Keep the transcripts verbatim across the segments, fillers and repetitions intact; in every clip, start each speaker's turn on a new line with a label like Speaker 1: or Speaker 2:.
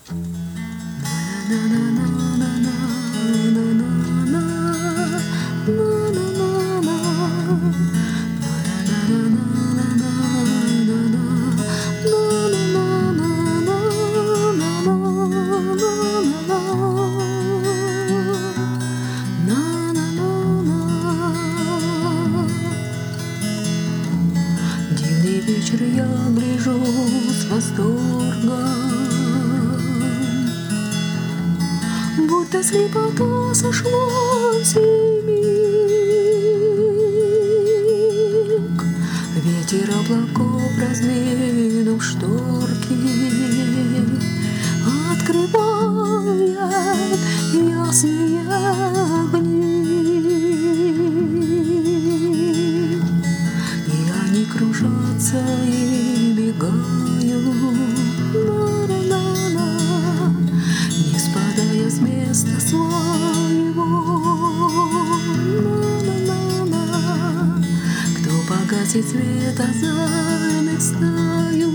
Speaker 1: Дивный вечер, я гляжу с восторгом, будто слепота сошла в сей миг. Ветер облаков, раздвинув шторки, открывает ясные огни. И они кружатся и мигают, на-на-на-на, не спадая с места своего. На-на-на-на, кто погасит свет озарных стаю,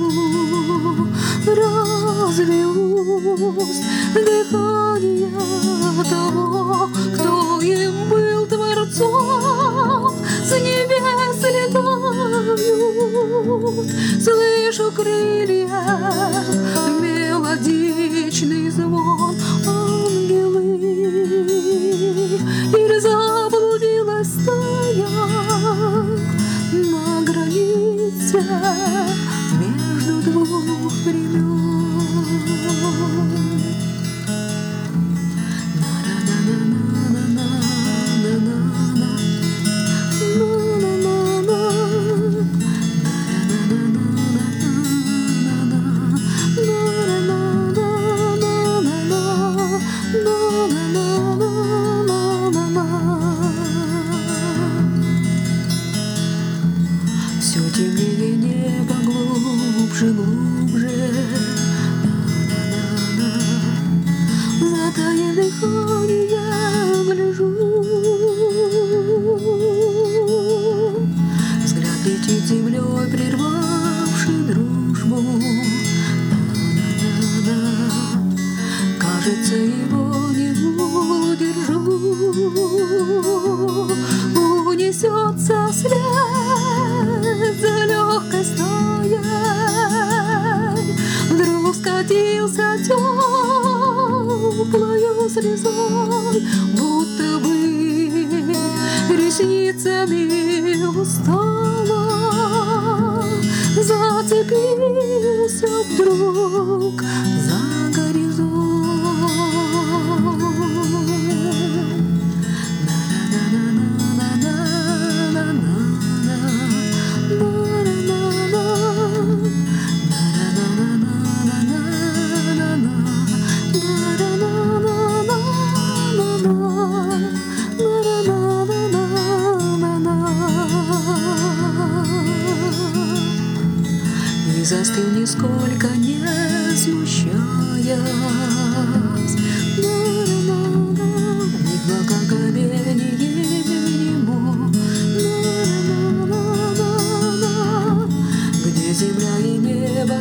Speaker 1: разве уст дыхание того, кто им был творцом, с небес летают, слышу крылья, мелодичный звон, ангелы, или заблудилась стая на границе между двух времен. Все темнее небо, глубже, глубже, на-на-на-на. Затаив дыхание, гляжу, взгляд летит землей, прервавший дружбу, на-на-на-на. Кажется, его не удержу, унесется вслед за легкой стаей, вдруг скатился теплою слезой, будто бы ресницами устала, зацепился вдруг за горизонт. И застыл нисколько не смущаясь, ни благоговение ему, где земля и небо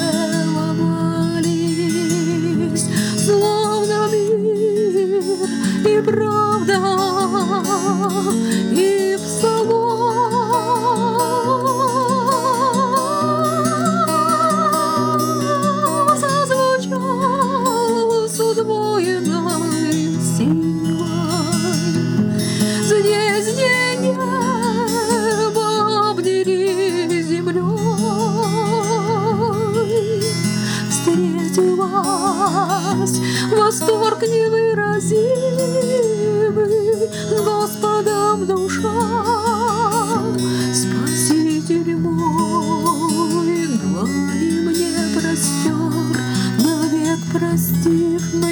Speaker 1: целовались, словно мир и правда, и псалом. Удвоенной силой здесь, где небо обнери землей, встретилась восторг невыразимый с Господом душа. Спаситель мой, длани мне простер, навек простив.